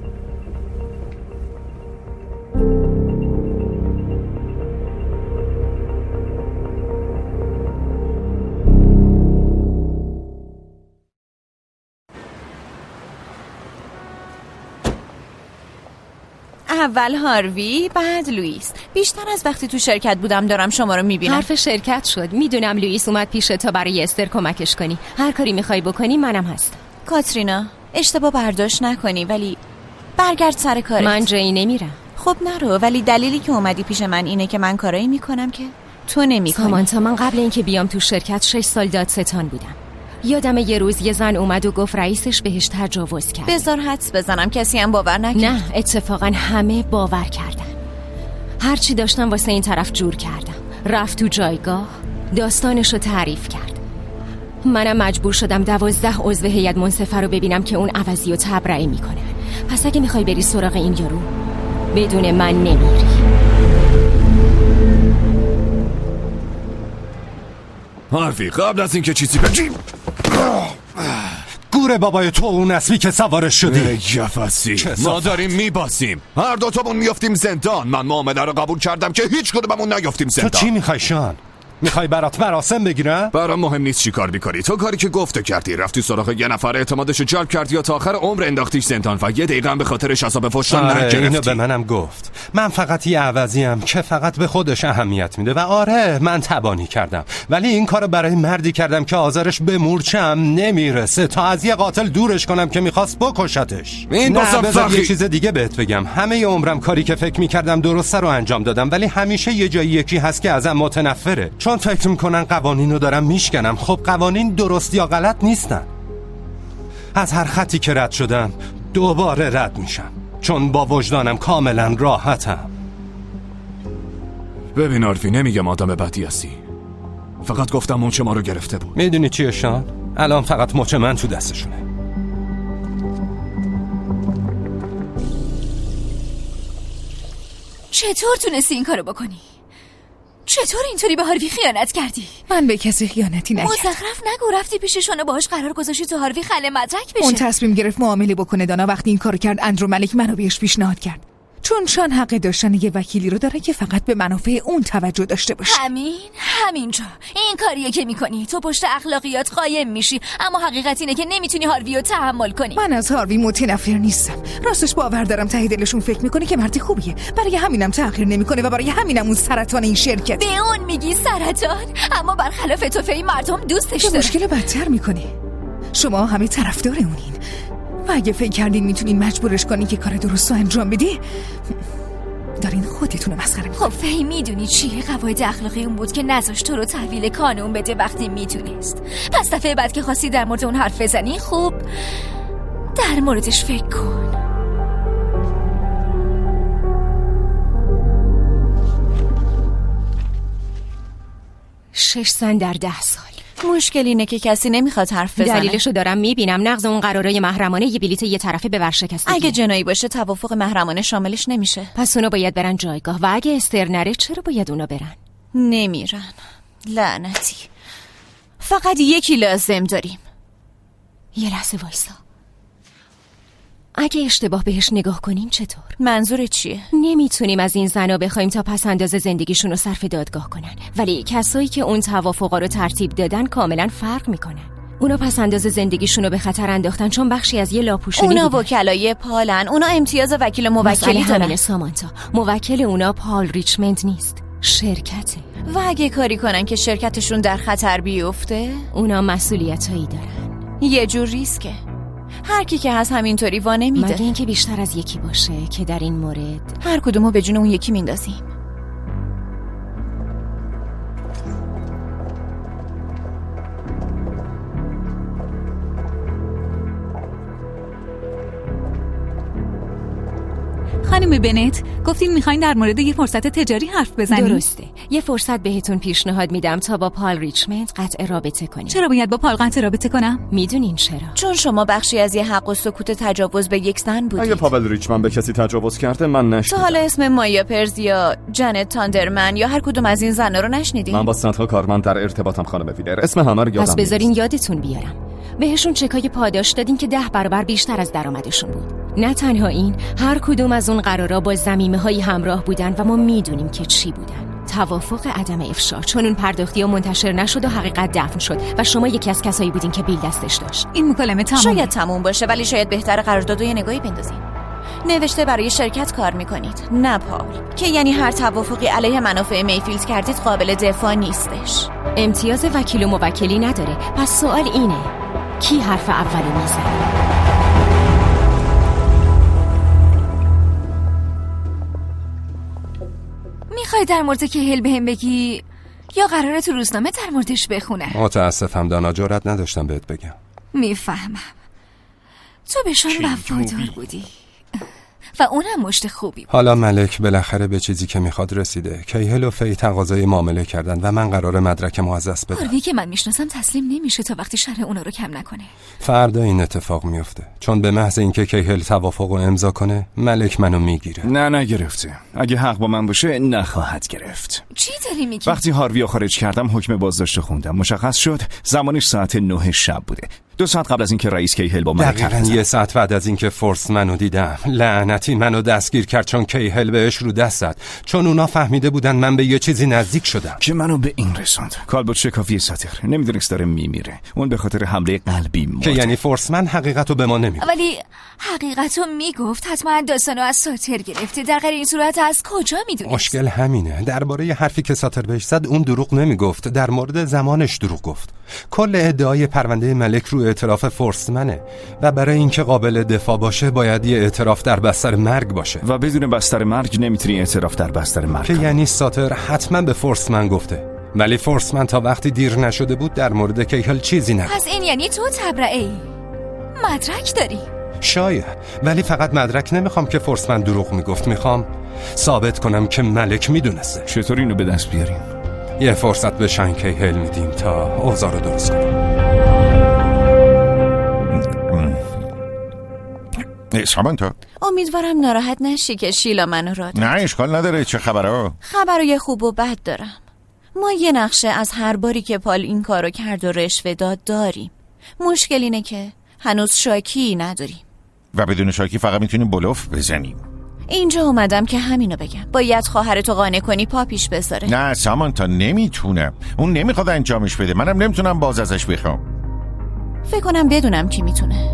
اول هاروی، بعد لوئیس. بیشتر از وقتی تو شرکت بودم دارم شما رو میبینم. حرف شرکت شد. میدونم لوئیس اومد پیش تا برای استر کمکش کنی. هر کاری میخوای بکنی منم هستم. کاترینا، اشتباه برداشت نکنی ولی برگرد سر کارت. من جایی نمیرم. خب نرو، ولی دلیلی که اومدی پیش من اینه که من کارایی میکنم که تو نمیکنی. سامانتا، من قبل اینکه بیام تو شرکت شش سال دادستان بودم. یادم یه روز یه زن اومد و گفت رئیسش بهش تجاوز کرد. بذار حدس بزنم کسی هم باور نکرد. نه، اتفاقا همه باور کردن. هرچی داشتم واسه این طرف جور کردم. رفت تو جایگاه، داستانشو تعریف کرد. منم مجبور شدم دوازده عضو هیئت منصفه رو ببینم که اون عوضی و تبرئه میکنن. پس اگه میخوای بری سراغ این یارو، بدون من نمیری. حرفی قبل از اینکه چیزی بگیم. گوره بابای تو اون اسبی که سوارش شدی. جفسی ما داریم میباسیم، هر دوتامون میافتیم زندان. من معامله رو قبول کردم که هیچ کدوممون نیافتیم زندان. تو چی میخوای شان؟ میخوای برات مراسم بگیرم؟ برام مهم نیست چی کار بیکاری. تو کاری که گفته کردی، رفتی سراغ یه نفر اعتمادشو جلب کردی و تا آخر عمر انداختیش زندان و یه دقیقه هم به خاطرش عذاب فشار نگرفتی. اینو به منم گفت. من فقط یه عوضیم که فقط به خودش اهمیت میده و آره من تبانی کردم، ولی این کارو برای مردی کردم که آزارش به مورچم نمیرسه تا از یه قاتل دورش کنم که میخواست بکشتش. این نه بذار فقی... یه چیز دیگه بهت بگم. همه عمرم کاری که فکر میکردم درسته رو انجام دادم، ولی همیشه یه جایی یکی هست که ازم متنفره، چون فکر میکنن قوانینو دارم میشکنم. خب قوانین درست یا غلط نیستن. از هر خطی که رد شدم دوباره رد میشم، چون با وجدانم کاملا راحتم. ببین آرفی، نمیگم آدم بدی هستی، فقط گفتم موچه ما رو گرفته بود. میدونی چیه شان؟ الان فقط موچه من تو دستشونه. چطور تونستی این کارو بکنی؟ چطور اینطوری به هاروی خیانت کردی؟ من به کسی خیانتی نکردم. مزخرف نگو، رفتی پیششون و باهاش قرار گذاشتی تو هاروی خل مدرک بشه. اون تصمیم گرفت معامله بکنه. دانا وقتی این کارو کرد اندرو ملک منو بهش پیشنهاد کرد، چون شان حق داشتن یه وکیلی رو داره که فقط به منافع اون توجه داشته باشه. همین همینجا این کاریه که میکنی. تو پشت اخلاقیات قایم میشی، اما حقیقت اینه که نمیتونی هاروی رو تحمل کنی. من از هاروی متنفر نیستم. راستش باور دارم ته دلشون فکر میکنه که مردی خوبیه، برای همینم تغییر نمیکنه و برای همینم اون سرطان این شرکت. به اون میگی سرطان؟ اما برخلاف تو فی مردم دوستش داره. مشکل بدتر میکنه. شما همه طرفدار اونین و اگه فکر کردین میتونین مجبورش کنین که کار درست رو انجام بدی، دارین خودتون رو مسخره میکنین. خب فهی میدونی چیه؟ قواعد اخلاقی اون بود که نذاشت تو رو تحویل کانون بده وقتی میتونست. پس دفعه بعد که خواستی در مورد اون حرف بزنی، خوب در موردش فکر کن. شش سن در ده سال. مشکل اینه که کسی نمیخواد حرف بزنه. دلیلشو دارم میبینم. نقض اون قرارای محرمانه یه بلیت یه طرفه به ورشکستگی. اگه جنایی باشه توافق محرمانه شاملش نمیشه. پس اونا باید برن جایگاه. و اگه استر نره چرا باید اونا برن؟ نمیرن. لعنتی. فقط یکی لازم داریم. یه لحظه وایسا. اگه اشتباه بهش نگاه کنیم چطور؟ منظور چیه؟ نمیتونیم از این زنا بخوایم تا پس انداز زندگیشون رو صرف دادگاه کنن، ولی کسایی که اون توافقا رو ترتیب دادن کاملا فرق میکنن. اونا پس انداز زندگیشون رو به خطر انداختن چون بخشی از یه لاپوشونی اونا وکلای پالن. اونا امتیاز وکیل و موکلی دارن. سامانتا، موکل اونا پال ریچمند نیست، شرکته. و اگه کاری کنن که شرکتشون در خطر بیفته، اونا مسئولیتایی دارن. یه جور ریسکه. هر کی که هست همینطوری وا نمیده. مگه اینکه بیشتر از یکی باشه که در این مورد هر کدومو به جون اون یکی میندازیم. خانم بنت، گفتیم میخواین در مورد یه فرصت تجاری حرف بزنیم. درسته. یه فرصت بهتون پیشنهاد میدم تا با پال ریچمند قطع رابطه کنیم. چرا باید با پال قطع رابطه کنم؟ میدونین چرا؟ چون شما بخشی از یه حق و سکوت تجاوز به یک زن بودید. اگه پاول ریچمند به کسی تجاوز کرده من نشنیدم. تو حالا اسم مایا پرز یا جنت تاندرمن یا هر کدوم از این زنا رو نشنیدین؟ من با صدها کارمند در ارتباطم خانم ویلر. اسم همه رو یادم پس بذارین یادتون بیارم. بهشون چکای پاداش دادین که ده برابر بیشتر از درآمدشون بود. نه تنها این، هر کدوم از اون قرارا با ضمیمه‌های همراه بودن و ما میدونیم که چی بودن. توافق عدم افشا، چون اون پرداختی‌ها منتشر نشد و حقیقت دفن شد و شما یکی از کسایی بودین که بیل دستش داشت. این مکالمه تموم. شاید تموم باشه، ولی شاید بهتره قرارداد یه نگاهی بندازین. نوشته برای شرکت کار میکنید، نه پاول، که یعنی هر توافقی علیه منافع میفیلد کردید قابل دفاع نیستش. امتیاز وکیل و موکلی نداره. پس سوال اینه، کی حرف اولو میزنه؟ میخوای در مورد کیهل بهم بگی یا قراره تو روزنامه در موردش بخونم؟ متاسفم دانا، جرأت نداشتم بهت بگم. میفهمم. تو بهشون وفادار بودی و اونم مشت خوبی بود. حالا ملک بالاخره به چیزی که میخواد رسیده. کیهل و فی تقاضای معامله کردن و من قراره مدرکم از دست بدم. هاروی که من میشناسم تسلیم نمیشه تا وقتی شرح اونا رو کم نکنه. فردا این اتفاق میفته، چون به محض اینکه کیهل توافق رو امضا کنه ملک منو میگیره. نه نگرفته. اگه حق با من باشه نخواهد گرفت. چی داری میگی؟ وقتی هاروی رو خارج کردم حکم بازداشت خوندم، مشخص شد زمانش ساعت نه شب بوده، دو ساعت قبل از اینکه رئیس کیهل با من دقیقاً یه ساعت بعد از اینکه فورس منو دیدم. لعنتی منو دستگیر کرد چون کیهل بهش رو دست زد، چون اونا فهمیده بودن من به یه چیزی نزدیک شدم که منو به این رساند. کالبوت شکافی ساتر نمیدونست داره میمیره. اون به خاطر حمله قلبی مرد. که یعنی فورس من حقیقتو به ما نمیگفت. ولی حقیقتو میگفت. حتما داستانو از ساتر گرفته. در غیر این صورت از کجا میدونست؟ مشکل همینه. درباره حرفی که ساتر بهش زد اون دروغ نمیگفت، در مورد زمانش دروغ گفت. کل ادعای پرونده ملک رو اعتراف فورسمنه و برای اینکه قابل دفاع باشه باید یه اعتراف در بستر مرگ باشه و بدون بستر مرگ نمیتونی اعتراف در بستر مرگ که یعنی ساتر حتما به فورسمن گفته، ولی فورسمن تا وقتی دیر نشده بود در مورد کیهل چیزی نگفت. پس این یعنی تو تبرئه‌ای؟ مدرک داری؟ شاید، ولی فقط مدرک نمیخوام که فورسمن دروغ میگفت، میخوام ثابت کنم که ملک میدونسته. چطور اینو به دست بیاریم؟ یه فرصت به شن کیهل میدیم تا اوضاع رو درست کنیم. سامانتا، امیدوارم ناراحت نشی که شیلا منو راد. نه اشکال نداره. چه خبرها؟ خبرای خوب و بد دارم. ما یه نقشه از هر باری که پال این کارو کرد و رشوه داد داریم. مشکل اینه که هنوز شاکی نداریم و بدون شاکی فقط میتونیم بلوف بزنیم. اینجا اومدم که همینو بگم. باید خواهرتو قانع کنی پا پیش بذاره. نه سامانتا، نمیتونم. اون نمیخواد انجامش بده، منم نمیتونم باز ازش بخوام. فکر کنم بدونم کی میتونه.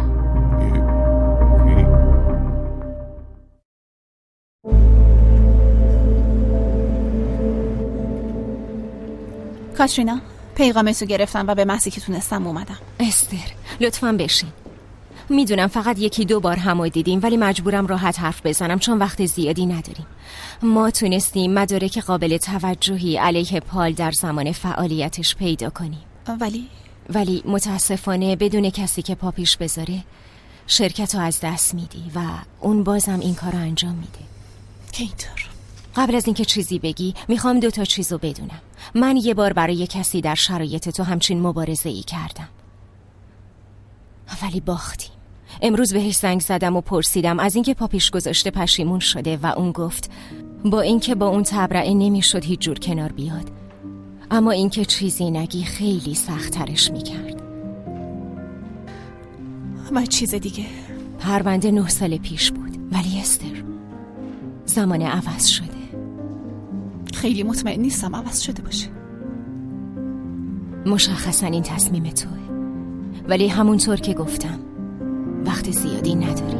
کاترینا، پیغامتو گرفتم و به محضی که تونستم اومدم. استر، لطفاً بشین. میدونم فقط یکی دو بار همو دیدیم، ولی مجبورم راحت حرف بزنم چون وقت زیادی نداریم. ما تونستیم مدارک قابل توجهی علیه پال در زمان فعالیتش پیدا کنیم. ولی ولی متاسفانه بدون کسی که پا پیش بذاره شرکت رو از دست میدی و اون بازم این کار رو انجام میده. که اینطور؟ قبل از اینکه چیزی بگی میخوام دو تا چیزو بدونم. من یه بار برای کسی در شرایط تو همچین مبارزه ای کردم ولی باختیم. امروز بهش زنگ زدم و پرسیدم از اینکه پا پیش گذاشته پشیمون شده و اون گفت با اینکه با اون تبرئه نمیشد هیچ جور کنار بیاد، اما اینکه چیزی نگی خیلی سخت‌ترش میکرد. و چیز دیگه؟ پرونده نه سال پیش بود، ولی استر زمان عوض شده. خیلی مطمئن نیستم عوض شده باشه. مشخصا این تصمیم توه، ولی همونطور که گفتم وقت زیادی نداری.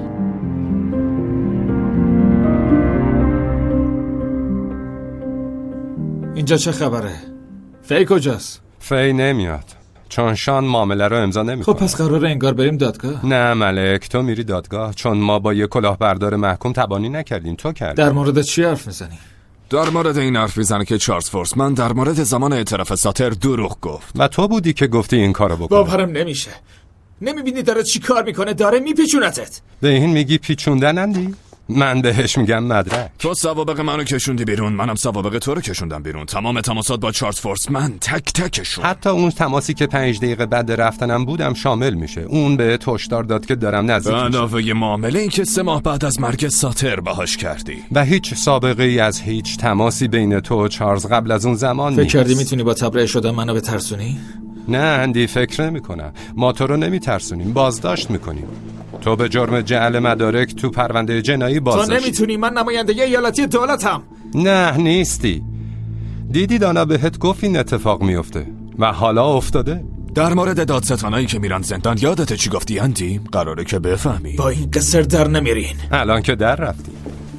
اینجا چه خبره؟ فی کجاست؟ فی نمیاد چون شان معامله رو امضا نمیکنه. خب پس قراره انگار بریم دادگاه؟ نه ملک، تو میری دادگاه چون ما با یه کلاهبردار محکوم تبانی نکردیم، تو کردی. در مورد چی حرف میزنی؟ در مورد این حرف میزنه که چارلز فورسمن در مورد زمان اعتراف ساتر دروغ گفت و تو بودی که گفتی این کارو بکنه. باورم نمیشه. نمیبینی داره چی کار میکنه؟ داره میپیچونتت. به این میگی پیچوندنندی؟ من بهش میگم مدرک. تو سوابق منو کشوندی بیرون، منم سوابق تو رو کشوندم بیرون. تمام تماسات با چارلز فورسمن تک تکشون. حتی اون تماسی که پنج دقیقه بعد رفتنم بودم شامل میشه. اون به هشدار داد که دارم نزدیک میشم. به علاوه معامله این که سه ماه بعد از مرگ ساتر باهاش کردی و هیچ سابقه ای از هیچ تماسی بین تو و چارلز قبل از اون زمان نیست. فکر کردی میتونی با تبرئه شدن منو بترسونی؟ نه اندی، فکر نمی کنم. ما تو رو نمی ترسونیم، بازداشت میکنیم. تو به جرم جعل مدارک تو پرونده جنایی بازداشت. تو نمیتونی، من نماینده ایالتی دولتم. نه نیستی. دیدی دانا بهت گفت این اتفاق میفته و حالا افتاده. در مورد دادستانایی که میرن زندان یادت چی گفتی اندی؟ قراره که بفهمی. با این قصر در نمیرین. الان که در رفتیم.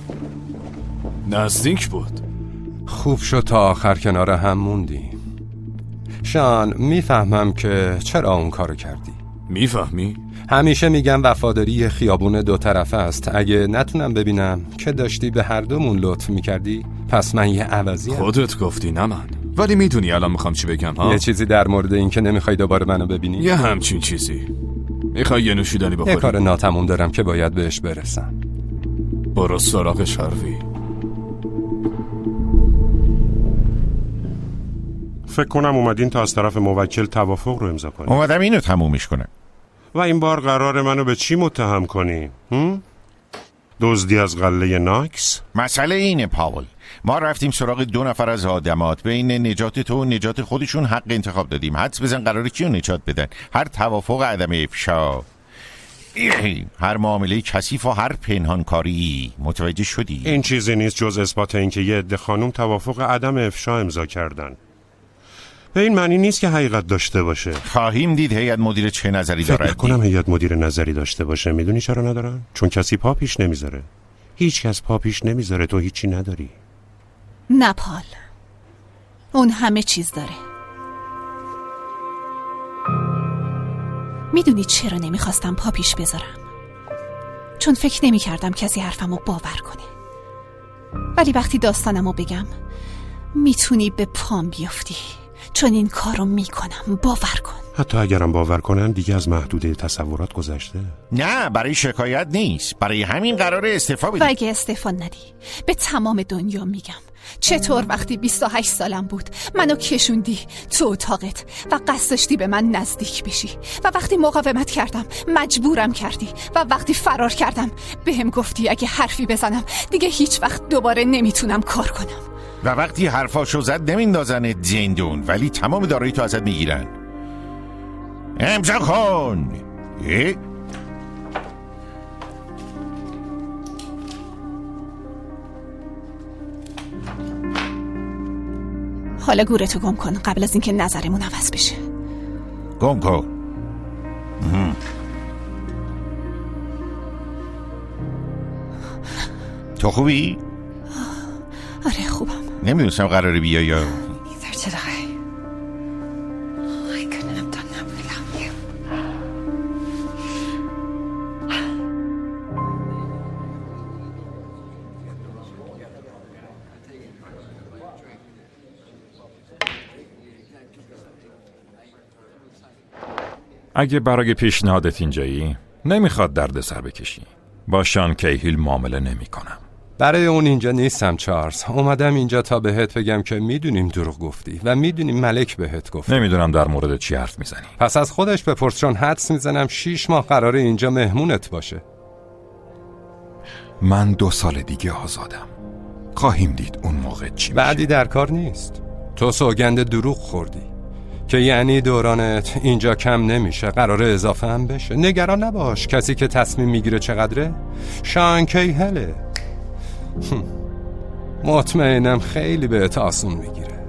نزدیک بود. خوب شد تا آخر کنار هم موندیم. شان، میفهمم که چرا اون کارو کردی. میفهمی؟ همیشه میگم وفاداری یه خیابون دو طرفه است. اگه نتونم ببینم که داشتی به هر دومون لطف میکردی، پس من یه عوضی هم. خودت گفتی نه من. ولی میدونی الان میخوام چی بگم ها؟ یه چیزی در مورد این که نمیخوای دوباره منو ببینی؟ یه همچین چیزی. میخوای یه نوشیدنی بخوری؟ یه کار ناتموم دارم که باید بهش برسم. برو سراغ شروی. فکر کنم اومدین تا از طرف موکل توافق رو امضا کنین. اومدم اینو تمومش کنم. و این بار قرار منو به چی متهم کنی؟ دزدی از غله ناکس؟ مسئله اینه پاول، ما رفتیم سراغ دو نفر از آدمات، بین نجات تو و نجات خودشون حق انتخاب دادیم. حدس بزن قراره کیو نجات بدن. هر توافق عدم افشا، هر معامله کثیف و هر پنهانکاری. متوجه شدی؟ این چیزی نیست جز اثبات اینکه یه عده خانم توافق عدم افشا امضا کردن. به این معنی نیست که حقیقت داشته باشه. خواهیم دید هیئت مدیره چه نظری دارد. فکر کنم هیئت مدیره نظری داشته باشه. میدونی چرا ندارن؟ چون کسی پا پیش نمیذاره. هیچ کس پا پیش نمیذاره. تو هیچی نداری. نه پال، اون همه چیز داره. میدونی چرا نمیخواستم پا پیش بذارم؟ چون فکر نمیکردم کسی حرفمو باور کنه. ولی وقتی داستانمو بگم میتونی به پام بیافتی، چون این کارو میکنم. باور کن. حتی اگرم باور کنن دیگه از محدوده تصورات گذشته. نه، برای شکایت نیست. برای همین قراره استعفا بدی. و اگه استعفا ندی به تمام دنیا میگم چطور وقتی بیست و هشت سالم بود منو کشوندی تو اتاقت و قصد داشتی به من نزدیک بشی، و وقتی مقاومت کردم مجبورم کردی، و وقتی فرار کردم بهم گفتی اگه حرفی بزنم دیگه هیچ وقت دوباره نمیتونم کار کنم. و وقتی حرفاشو زد نمیندازنت زندون، ولی تمام دارایی تو ازت میگیرن. امضا کن. اه؟ حالا گورتو گم کن قبل از اینکه نظرمون عوض بشه. گم کن. تو خوبی؟ آره خوبم. نمیدونستم قراره بیا یا اگه برای پیشنهادت اینجایی نمیخواد درد سر بکشی. با شان کیهیل معامله نمی کنم. برای اون اینجا نیستم چارلز. اومدم اینجا تا بهت بگم که میدونیم دروغ گفتی و میدونیم ملک بهت گفت. نمیدونم در مورد چی حرف میزنی. پس از خودش بپرس، چون حدس میزنم شیش ماه قراره اینجا مهمونت باشه. من دو سال دیگه آزادم. خواهیم دید اون موقع چی میشه. بعدی در کار نیست. تو سوگند دروغ خوردی که یعنی دورانت اینجا کم نمیشه، قراره اضافه هم بشه. نگران نباش، کسی که تصمیم میگیره چقدره؟ شان کیهیله. مطمئنم خیلی بهت آسون میگیره.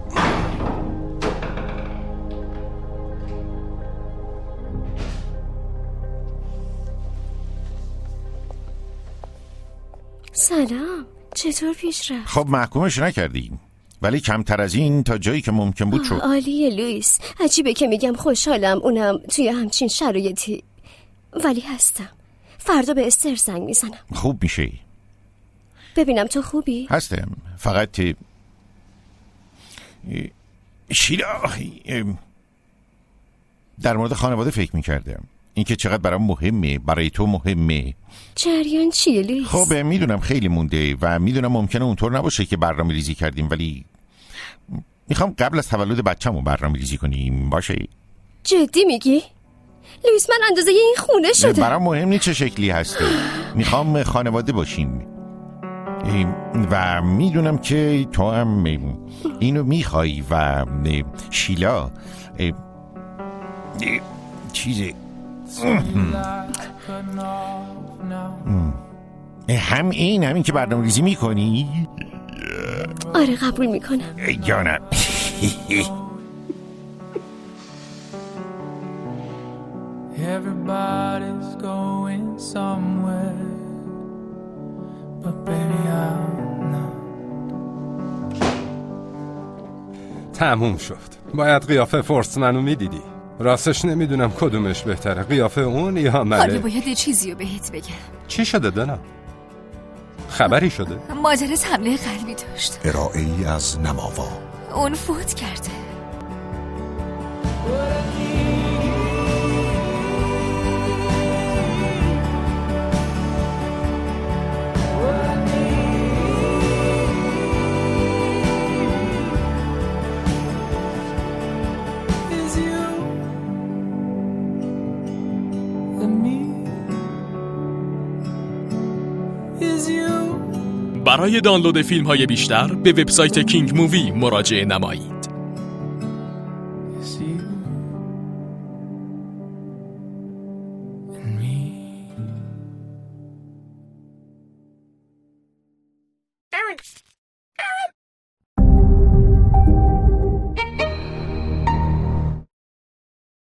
سلام، چطور پیش رفت؟ خب محکومش نکردیم، ولی کمتر از این تا جایی که ممکن بود شد. عالیه لوئیس، عجیبه که میگم خوشحالم اونم توی همچین شرایطی، ولی هستم. فردا به استر زنگ میزنم. خوب میشه. ببینم تو خوبی؟ هستم، فقط شیلا در مورد خانواده فکر میکردم، اینکه چقدر برام مهمه، برای تو مهمه. جریان چیه لوئیس؟ خب میدونم خیلی مونده و میدونم ممکنه اونطور نباشه که برنامه ریزی کردیم، ولی میخوام قبل از تولد بچه‌مون برنامه ریزی کنیم. باشه؟ جدی میگی؟ لوئیس من اندازه این خونه شدم. برام مهم نیست چه شکلی هستی، میخوام خانواده باشیم و میدونم که تو هم اینو میخوای. و شیلا چیزه هم این همین که برنامه ریزی میکنی؟ آره قبول میکنم. جانم. Everybody's going somewhere, but baby I'm not. تموم شد. باید قیافه فورسمنو میدیدی. راستش نمیدونم کدومش بهتره، قیافه اون یا ملک. حالا باید یه چیزی رو بهت بگم. چی شده دانا؟ خبری شده؟ مادرت حمله قلبی داشت. ارائه ای از نماوا. اون فوت کرده. برای دانلود فیلم های بیشتر به وبسایت کینگ مووی مراجعه نمایید.